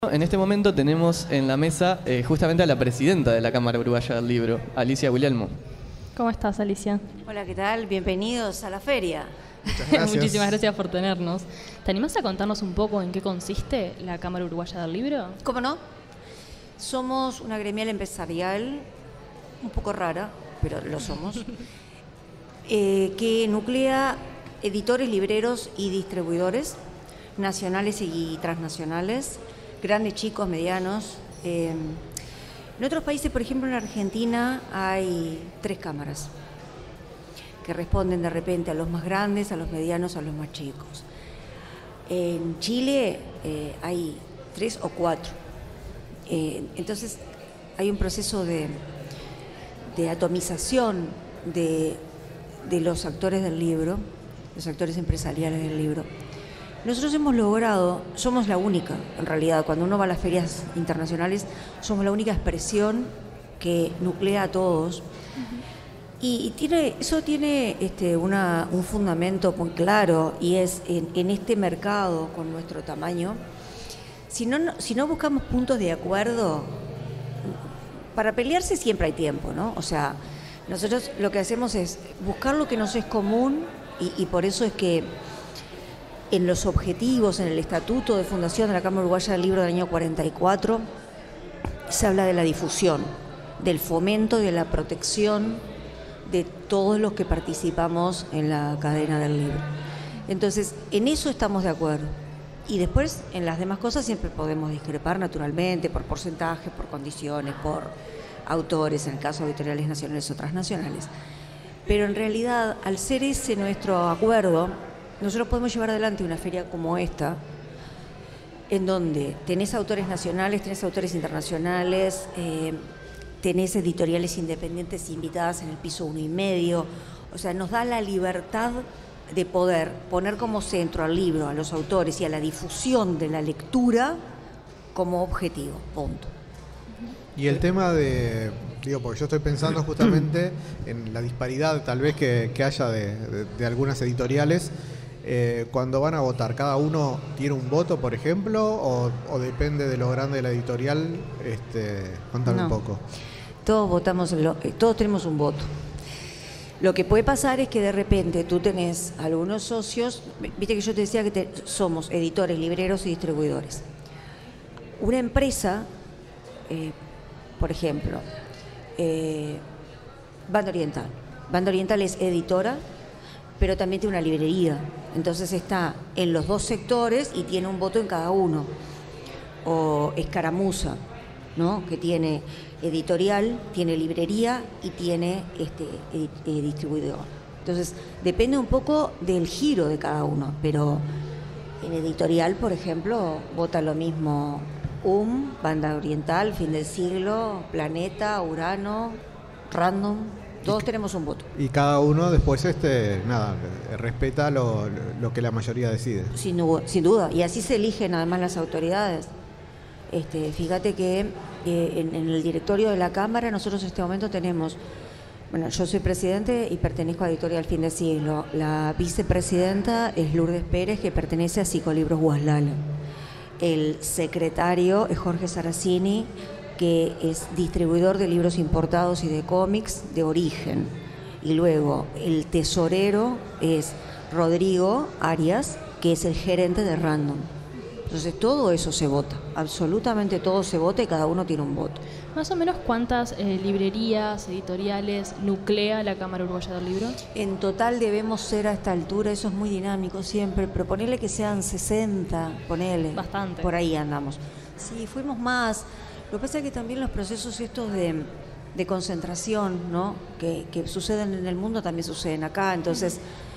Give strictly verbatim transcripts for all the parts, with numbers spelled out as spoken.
En este momento tenemos en la mesa eh, justamente a la presidenta de la Cámara Uruguaya del Libro, Alicia Guglielmo. ¿Cómo estás, Alicia? Hola, ¿qué tal? Bienvenidos a la feria. Muchas gracias. Muchísimas gracias por tenernos. ¿Te animás a contarnos un poco en qué consiste la Cámara Uruguaya del Libro? ¿Cómo no? Somos una gremial empresarial un poco rara, pero lo somos, eh, que nuclea editores, libreros y distribuidores nacionales y transnacionales, grandes, chicos, medianos. Eh, en otros países, por ejemplo en Argentina, hay tres cámaras que responden de repente a los más grandes, a los medianos, a los más chicos. En Chile eh, hay tres o cuatro. Eh, entonces hay un proceso de, de atomización de, de los actores del libro, los actores empresariales del libro. Nosotros hemos logrado, somos la única, en realidad, cuando uno va a las ferias internacionales, somos la única expresión que nuclea a todos. Uh-huh. Y, y tiene, eso tiene este, una, un fundamento muy claro, y es en, en este mercado, con nuestro tamaño, si no, si no buscamos puntos de acuerdo, para pelearse siempre hay tiempo, ¿no? O sea, nosotros lo que hacemos es buscar lo que nos es común, y, y por eso es que en los objetivos, en el estatuto de fundación de la Cámara Uruguaya del Libro del año cuarenta y cuatro, se habla de la difusión, del fomento y de la protección de todos los que participamos en la cadena del libro. Entonces, en eso estamos de acuerdo. Y después, en las demás cosas siempre podemos discrepar naturalmente, por porcentajes, por condiciones, por autores, en el caso de editoriales nacionales o transnacionales. Pero en realidad, al ser ese nuestro acuerdo, nosotros podemos llevar adelante una feria como esta, en donde tenés autores nacionales, tenés autores internacionales, eh, tenés editoriales independientes invitadas en el piso uno y medio. O sea, nos da la libertad de poder poner como centro al libro, a los autores y a la difusión de la lectura como objetivo, punto. Y el tema de, digo, porque yo estoy pensando justamente en la disparidad tal vez que, que haya de, de, de algunas editoriales. Eh, cuando van a votar, ¿cada uno tiene un voto, por ejemplo, o, o depende de lo grande de la editorial? Este, contame no. un poco. Todos votamos, lo, todos tenemos un voto. Lo que puede pasar es que de repente tú tenés algunos socios, viste que yo te decía que te, somos editores, libreros y distribuidores. Una empresa, eh, por ejemplo, eh, Banda Oriental. Banda Oriental es editora, pero también tiene una librería. Entonces está en los dos sectores y tiene un voto en cada uno. O Escaramuza, ¿no? Que tiene editorial, tiene librería y tiene este eh, eh, distribuidor. Entonces depende un poco del giro de cada uno, pero en editorial, por ejemplo, vota lo mismo U M, Banda Oriental, Fin del Siglo, Planeta, Urano, Random. Todos tenemos un voto. Y cada uno después, este, nada, respeta lo, lo que la mayoría decide. Sin, sin duda. Y así se eligen además las autoridades. Este, fíjate que eh, en, en el directorio de la Cámara nosotros en este momento tenemos, bueno, yo soy presidente y pertenezco a Editorial Fin del Siglo. La vicepresidenta es Lourdes Pérez, que pertenece a Psicolibros Guaslala. El secretario es Jorge Saracini, que es distribuidor de libros importados y de cómics de Origen. Y luego el tesorero es Rodrigo Arias, que es el gerente de Random. Entonces todo eso se vota, absolutamente todo se vota y cada uno tiene un voto. Más o menos, ¿cuántas eh, librerías, editoriales nuclea la Cámara Uruguaya del Libro? En total debemos ser a esta altura, eso es muy dinámico siempre, pero ponele que sean sesenta, ponele. Bastante. Por ahí andamos. Sí, fuimos más. Lo que pasa es que también los procesos estos de, de concentración, ¿no? que, que suceden en el mundo también suceden acá, entonces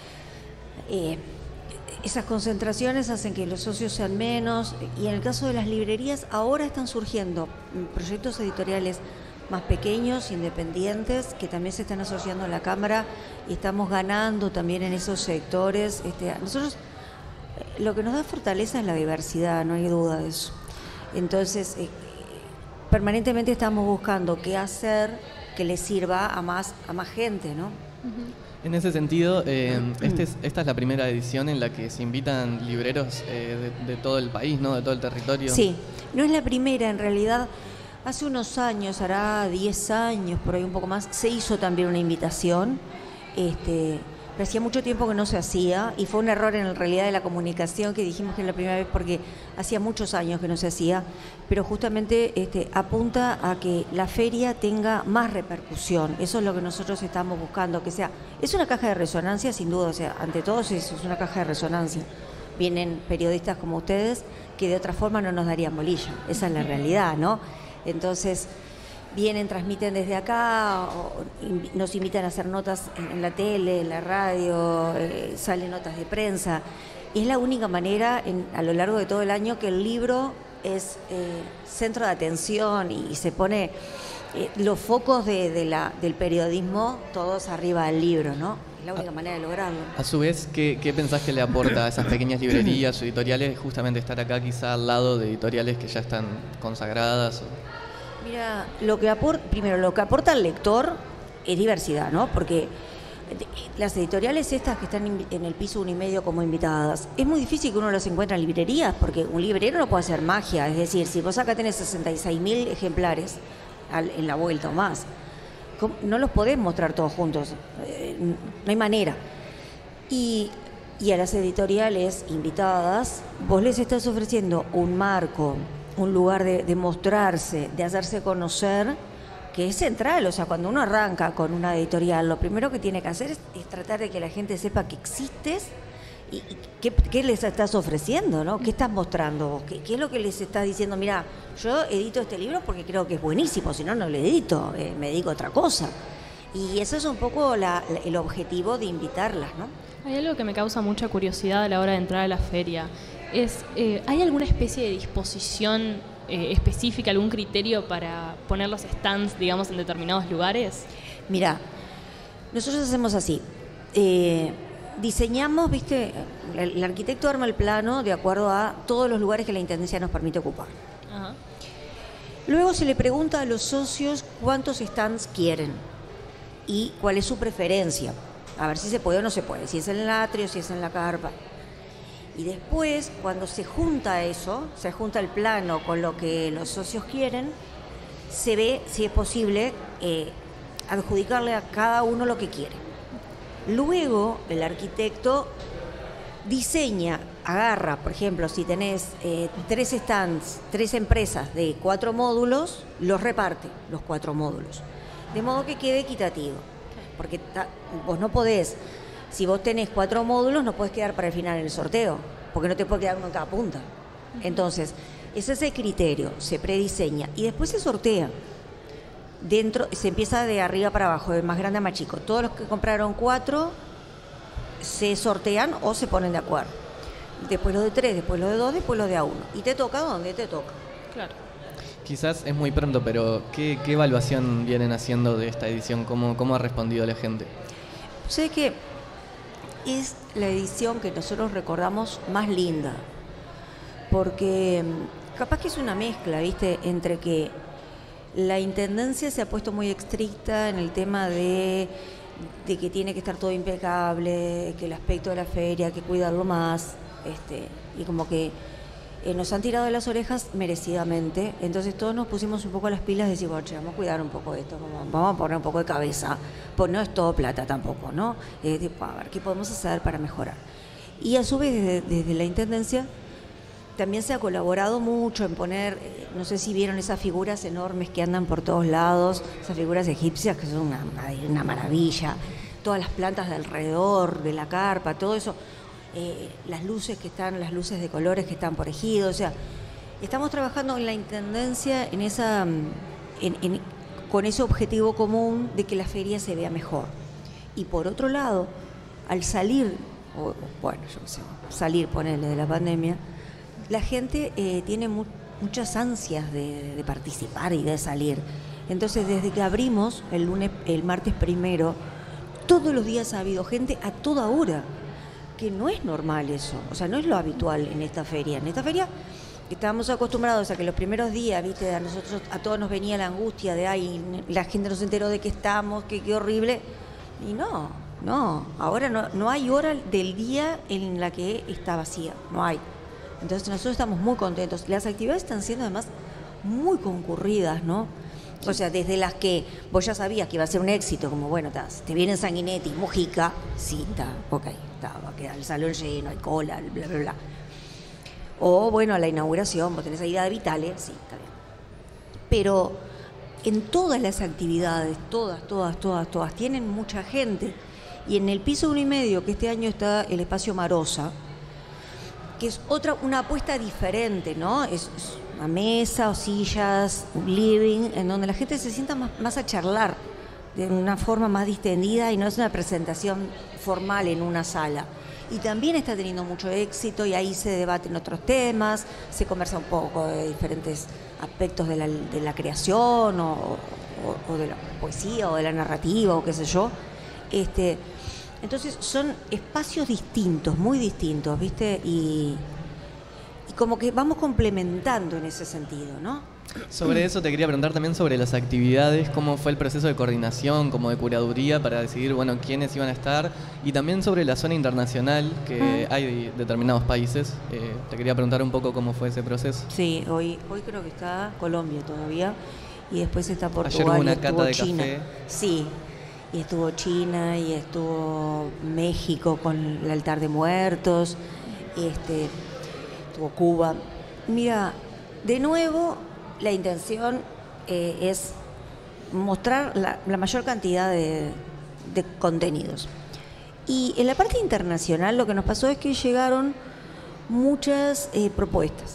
eh, esas concentraciones hacen que los socios sean menos, y en el caso de las librerías ahora están surgiendo proyectos editoriales más pequeños, independientes, que también se están asociando a la Cámara y estamos ganando también en esos sectores. Este, nosotros lo que nos da fortaleza es la diversidad, no hay duda de eso. Entonces eh, permanentemente estamos buscando qué hacer que le sirva a más, a más gente, ¿no? En ese sentido, eh, este es, esta es la primera edición en la que se invitan libreros eh, de, de todo el país, ¿no? De todo el territorio. Sí, no es la primera, en realidad. Hace unos años, hará diez años, por ahí un poco más, se hizo también una invitación. Este, pero hacía mucho tiempo que no se hacía y fue un error en realidad de la comunicación que dijimos que es la primera vez porque hacía muchos años que no se hacía, pero justamente este, apunta a que la feria tenga más repercusión. Eso es lo que nosotros estamos buscando, que sea, es una caja de resonancia sin duda, o sea, ante todo es, es una caja de resonancia. Vienen periodistas como ustedes que de otra forma no nos darían bolilla, esa es la realidad, ¿no? Entonces vienen, transmiten desde acá, o nos invitan a hacer notas en la tele, en la radio, eh, salen notas de prensa. Es la única manera en, a lo largo de todo el año que el libro es eh, centro de atención y, y se pone eh, los focos de, de la, del periodismo todos arriba del libro, ¿no? Es la única manera de lograrlo. A su vez, ¿qué, qué pensás que le aporta a esas pequeñas librerías o editoriales justamente estar acá quizá al lado de editoriales que ya están consagradas? O... Mira, lo que aporta, primero, lo que aporta el lector es diversidad, ¿no? Porque las editoriales estas que están en el piso uno y medio como invitadas, es muy difícil que uno las encuentre en librerías, porque un librero no puede hacer magia, es decir, si vos acá tenés sesenta y seis mil ejemplares al, en la vuelta o más, no los podés mostrar todos juntos, eh, no hay manera. Y, y a las editoriales invitadas, vos les estás ofreciendo un marco, un lugar de, de mostrarse, de hacerse conocer, que es central. O sea, cuando uno arranca con una editorial, lo primero que tiene que hacer es, es tratar de que la gente sepa que existes y, y qué, qué les estás ofreciendo, ¿no? ¿Qué estás mostrando vos? ¿Qué, qué es lo que les estás diciendo? Mira, yo edito este libro porque creo que es buenísimo, si no, no lo edito, eh, me dedico a otra cosa. Y eso es un poco la, la, el objetivo de invitarlas, ¿no? Hay algo que me causa mucha curiosidad a la hora de entrar a la feria. Es, eh, ¿hay alguna especie de disposición eh, específica, algún criterio para poner los stands, digamos, en determinados lugares? Mira, nosotros hacemos así. Eh, diseñamos, viste, el, el arquitecto arma el plano de acuerdo a todos los lugares que la Intendencia nos permite ocupar. Ajá. Luego se le pregunta a los socios cuántos stands quieren y cuál es su preferencia. A ver si se puede o no se puede, si es en el atrio, si es en la carpa. Y después, cuando se junta eso, se junta el plano con lo que los socios quieren, se ve si es posible eh, adjudicarle a cada uno lo que quiere. Luego, el arquitecto diseña, agarra, por ejemplo, si tenés eh, tres stands, tres empresas de cuatro módulos, los reparte, los cuatro módulos, de modo que quede equitativo. Porque ta, vos no podés... Si vos tenés cuatro módulos, no podés quedar para el final en el sorteo, porque no te puede quedar uno en cada punta. Entonces, ese es el criterio, se prediseña y después se sortea. Dentro, se empieza de arriba para abajo, de más grande a más chico. Todos los que compraron cuatro se sortean o se ponen de acuerdo. Después los de tres, después los de dos, después los de a uno. Y te toca donde te toca. Claro. Quizás es muy pronto, pero ¿qué, qué evaluación vienen haciendo de esta edición? ¿Cómo, cómo ha respondido la gente? Sé que es la edición que nosotros recordamos más linda, porque capaz que es una mezcla, ¿viste? Entre que la Intendencia se ha puesto muy estricta en el tema de, de que tiene que estar todo impecable, que el aspecto de la feria hay que cuidarlo más, este, y como que eh, nos han tirado de las orejas merecidamente. Entonces todos nos pusimos un poco las pilas y decimos, che, vamos a cuidar un poco esto, vamos, vamos a poner un poco de cabeza, pues no es todo plata tampoco, ¿no? Eh, tipo, a ver, ¿qué podemos hacer para mejorar? Y a su vez, desde, desde la Intendencia, también se ha colaborado mucho en poner, eh, no sé si vieron esas figuras enormes que andan por todos lados, esas figuras egipcias que son una, una, una maravilla, todas las plantas de alrededor de la carpa, todo eso. Eh, las luces que están, las luces de colores que están por ejido, o sea, estamos trabajando en la Intendencia en esa, en, en, con ese objetivo común de que la feria se vea mejor. Y por otro lado, al salir, o, bueno, yo qué sé, salir, ponerle de la pandemia, la gente eh, tiene mu muchas ansias de, de participar y de salir. Entonces, desde que abrimos el lunes, el martes primero, todos los días ha habido gente a toda hora. Que no es normal eso, o sea, no es lo habitual en esta feria. En esta feria estábamos acostumbrados a que los primeros días, viste, a nosotros, a todos nos venía la angustia de, ay, la gente no se enteró de que estamos, que qué horrible. Y no, no, ahora no, no hay hora del día en la que está vacía, no hay. Entonces nosotros estamos muy contentos. Las actividades están siendo además muy concurridas, ¿no? O sea, desde las que vos ya sabías que iba a ser un éxito, como bueno, ta, te vienen Sanguinetti, Mujica, sí, está, ok, está, va a quedar el salón lleno, hay cola, bla, bla, bla. O bueno, a la inauguración, vos tenés ahí de Vitale, sí, está bien. Pero en todas las actividades, todas, todas, todas, todas, tienen mucha gente. Y en el piso uno y medio, que este año está el espacio Marosa, que es otra, una apuesta diferente, ¿no? Es, es una mesa o sillas, un living, en donde la gente se sienta más, más a charlar de una forma más distendida y no es una presentación formal en una sala. Y también está teniendo mucho éxito y ahí se debaten otros temas, se conversa un poco de diferentes aspectos de la, de la creación o, o, o de la poesía o de la narrativa o qué sé yo. Este, entonces son espacios distintos, muy distintos, ¿viste? Y, y como que vamos complementando en ese sentido, ¿no? Sobre eso te quería preguntar también sobre las actividades, cómo fue el proceso de coordinación, como de curaduría para decidir, bueno, quiénes iban a estar, y también sobre la zona internacional, que hay de determinados países. Eh, te quería preguntar un poco cómo fue ese proceso. Sí, hoy, hoy creo que está Colombia todavía, y después está Portugal. Ayer hubo una y estuvo cata de China. café. Sí, y estuvo China, y estuvo México con el altar de muertos, este, estuvo Cuba. Mira, de nuevo, la intención eh, es mostrar la, la mayor cantidad de, de contenidos. Y en la parte internacional lo que nos pasó es que llegaron muchas eh, propuestas.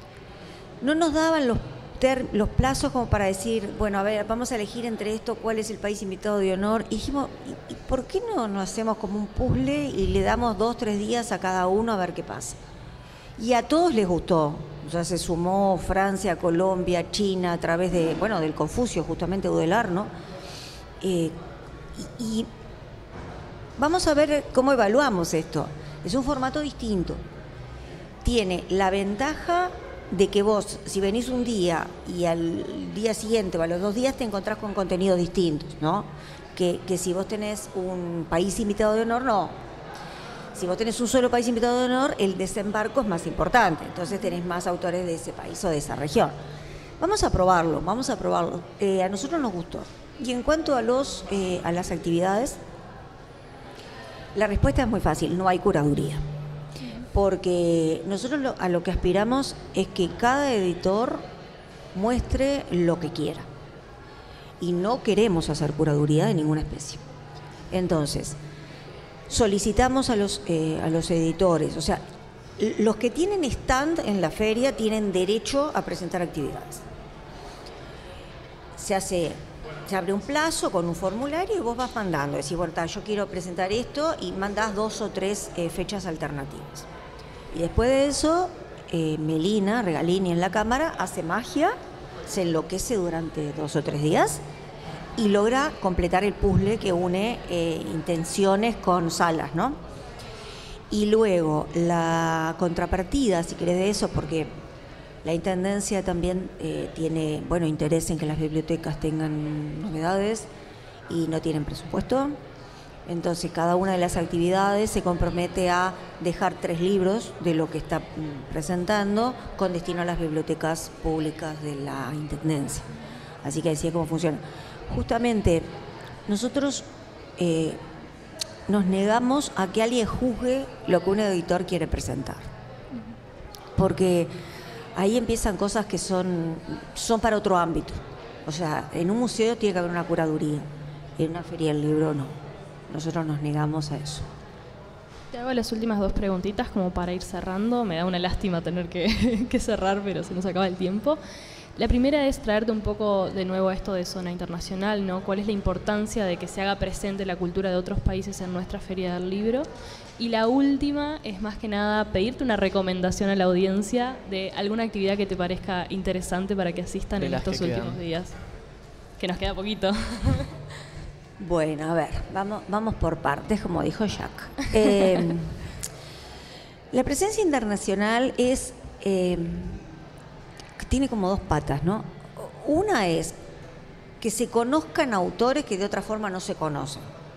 No nos daban los, ter, los plazos como para decir, bueno, a ver, vamos a elegir entre esto cuál es el país invitado de honor. Y dijimos, ¿y, y por qué no nos hacemos como un puzzle y le damos dos, tres días a cada uno a ver qué pasa? Y a todos les gustó. O sea, se sumó Francia, Colombia, China, a través de, bueno, del Confucio, justamente Udelar, ¿no? Eh, y, y vamos a ver cómo evaluamos esto. Es un formato distinto. Tiene la ventaja de que vos, si venís un día y al día siguiente o a los dos días te encontrás con contenidos distintos, ¿no? Que, que si vos tenés un país invitado de honor, no. Si vos tenés un solo país invitado de honor, el desembarco es más importante. Entonces tenés más autores de ese país o de esa región. Vamos a probarlo, vamos a probarlo. Eh, a nosotros nos gustó. Y en cuanto a, los, eh, a las actividades, la respuesta es muy fácil, no hay curaduría. Porque nosotros lo, a lo que aspiramos es que cada editor muestre lo que quiera. Y no queremos hacer curaduría de ninguna especie. Entonces, solicitamos a los, eh, a los editores, o sea, los que tienen stand en la feria tienen derecho a presentar actividades. Se hace, se abre un plazo con un formulario y vos vas mandando, decís, bueno, ta, yo quiero presentar esto y mandás dos o tres eh, fechas alternativas. Y después de eso, eh, Melina Regalini en la cámara hace magia, se enloquece durante dos o tres días y logra completar el puzzle que une eh, intenciones con salas, ¿no? Y luego la contrapartida, si querés, de eso, porque la Intendencia también eh, tiene, bueno, interés en que las bibliotecas tengan novedades y no tienen presupuesto. Entonces, cada una de las actividades se compromete a dejar tres libros de lo que está presentando con destino a las bibliotecas públicas de la Intendencia. Así que así es cómo funciona. Justamente, nosotros eh, nos negamos a que alguien juzgue lo que un editor quiere presentar. Porque ahí empiezan cosas que son, son para otro ámbito. O sea, en un museo tiene que haber una curaduría, en una feria del libro no. Nosotros nos negamos a eso. Te hago las últimas dos preguntitas como para ir cerrando. Me da una lástima tener que, que cerrar, pero se nos acaba el tiempo. La primera es traerte un poco de nuevo a esto de zona internacional, ¿no? ¿Cuál es la importancia de que se haga presente la cultura de otros países en nuestra Feria del Libro? Y la última es más que nada pedirte una recomendación a la audiencia de alguna actividad que te parezca interesante para que asistan De en las estos que últimos quedan. días. Que nos queda poquito. Bueno, a ver, vamos, vamos por partes, como dijo Jacques. Eh, la presencia internacional es... Eh, tiene como dos patas, ¿no? Una es que se conozcan autores que de otra forma no se conocen,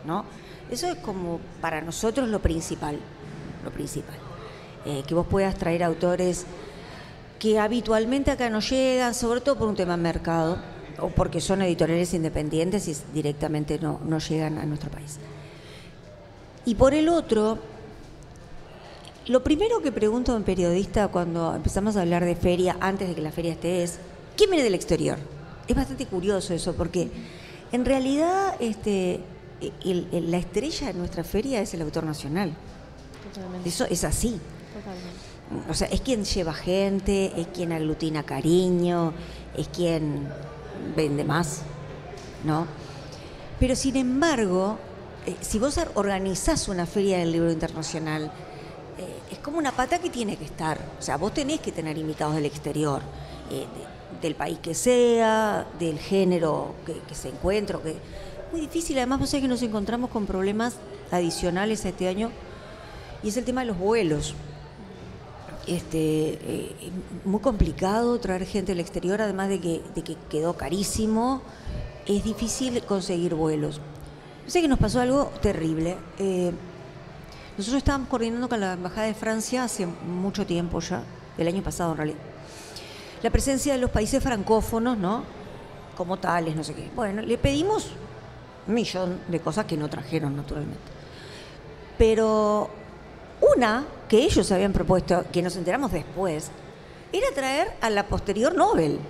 ¿no? Eso es como para nosotros lo principal, lo principal. Eh, que vos puedas traer autores que habitualmente acá no llegan, sobre todo por un tema de mercado, o porque son editoriales independientes y directamente no, no llegan a nuestro país. Y por el otro, lo primero que pregunto a un periodista cuando empezamos a hablar de feria, antes de que la feria esté, es ¿quién viene del exterior? Es bastante curioso eso, porque en realidad este, el, el, la estrella de nuestra feria es el autor nacional. Totalmente. Eso es así. Totalmente. O sea, es quien lleva gente, es quien aglutina cariño, es quien vende más, ¿no? Pero sin embargo, eh, si vos organizás una feria del libro internacional, eh, es como una pata que tiene que estar. O sea, vos tenés que tener invitados del exterior, eh, de, del país que sea, del género que, que se encuentre. Que, muy difícil, además vos sabés que nos encontramos con problemas adicionales a este año, y es el tema de los vuelos. Este, eh, muy complicado traer gente del exterior, además de que, de que quedó carísimo, es difícil conseguir vuelos. Yo sé que nos pasó algo terrible. Eh, nosotros estábamos coordinando con la Embajada de Francia hace mucho tiempo ya, el año pasado en realidad, la presencia de los países francófonos, ¿no? Como tales, no sé qué. Bueno, le pedimos un millón de cosas que no trajeron, naturalmente. Pero una que ellos habían propuesto, que nos enteramos después, era traer a la posterior Nobel.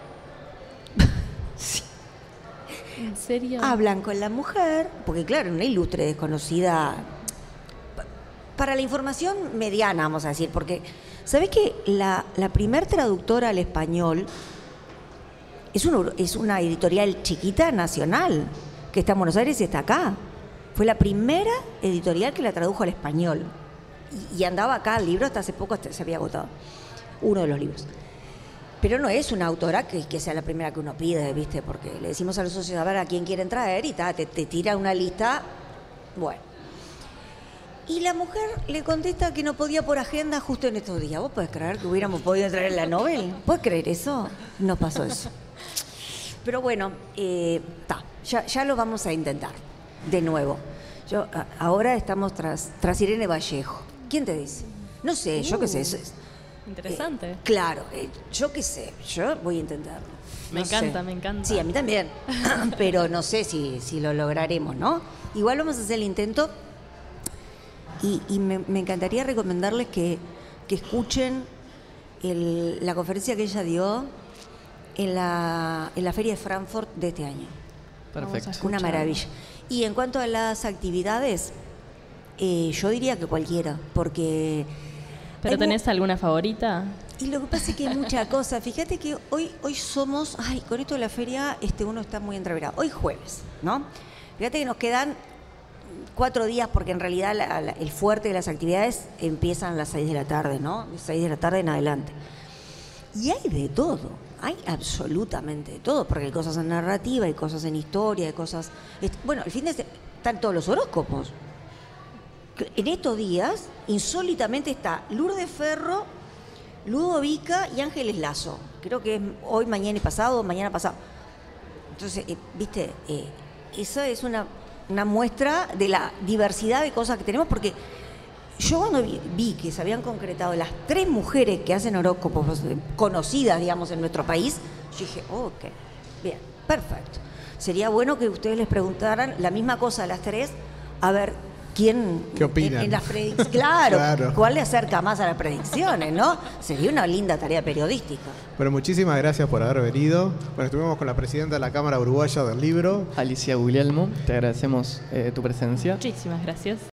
Sí. ¿En serio? Hablan con la mujer, porque claro, una ilustre desconocida, para la información mediana, vamos a decir, porque ¿sabés que la, la primer traductora al español es una, es una editorial chiquita nacional, que está en Buenos Aires y está acá? Fue la primera editorial que la tradujo al español. Y andaba acá el libro, hasta hace poco se había agotado, uno de los libros. Pero no es una autora que, que sea la primera que uno pide, ¿viste? Porque le decimos a los socios a ver a quién quieren traer y ta, te, te tira una lista. Bueno. Y la mujer le contesta que no podía por agenda justo en estos días. ¿Vos podés creer que hubiéramos podido traer la Nobel? ¿Puedes creer eso? No pasó eso. Pero bueno, eh, ta, ya, ya lo vamos a intentar de nuevo. Yo, a, ahora estamos tras, tras Irene Vallejo. ¿Quién te dice? No sé, uh, yo qué sé. Eso es, interesante. Eh, claro, eh, yo qué sé, yo voy a intentarlo. Me no encanta, sé. me encanta. Sí, a mí también. Pero no sé si, si lo lograremos, ¿no? Igual vamos a hacer el intento. Y, y me, me encantaría recomendarles que, que escuchen el, la conferencia que ella dio en la, en la Feria de Frankfurt de este año. Perfecto. Una maravilla. Y en cuanto a las actividades, eh, yo diría que cualquiera, porque... ¿Pero tenés alguna favorita? Y lo que pasa es que hay mucha cosa. Fíjate que hoy, hoy somos... Ay, con esto de la feria este uno está muy entreverado. Hoy jueves, ¿no? Fíjate que nos quedan cuatro días, porque en realidad la, la, el fuerte de las actividades empiezan a las seis de la tarde, ¿no? De seis de la tarde en adelante. Y hay de todo. Hay absolutamente de todo, porque hay cosas en narrativa, hay cosas en historia, hay cosas... Bueno, el fin de semana están todos los horóscopos. En estos días, insólitamente, está Lourdes Ferro, Ludovica y Ángeles Lazo. Creo que es hoy, mañana y pasado, mañana pasado. Entonces, eh, viste, eh, esa es una, una muestra de la diversidad de cosas que tenemos, porque yo cuando vi, vi que se habían concretado las tres mujeres que hacen horóscopos conocidas, digamos, en nuestro país, yo dije, oh, ok, bien, perfecto. Sería bueno que ustedes les preguntaran la misma cosa a las tres, a ver quién... ¿Qué opinan? En, en las predicciones, claro, Claro. ¿cuál le acerca más a las predicciones, no? Sería una linda tarea periodística. Bueno, muchísimas gracias por haber venido. Bueno, estuvimos con la presidenta de la Cámara Uruguaya del Libro. Alicia Guglielmo, te agradecemos eh, tu presencia. Muchísimas gracias.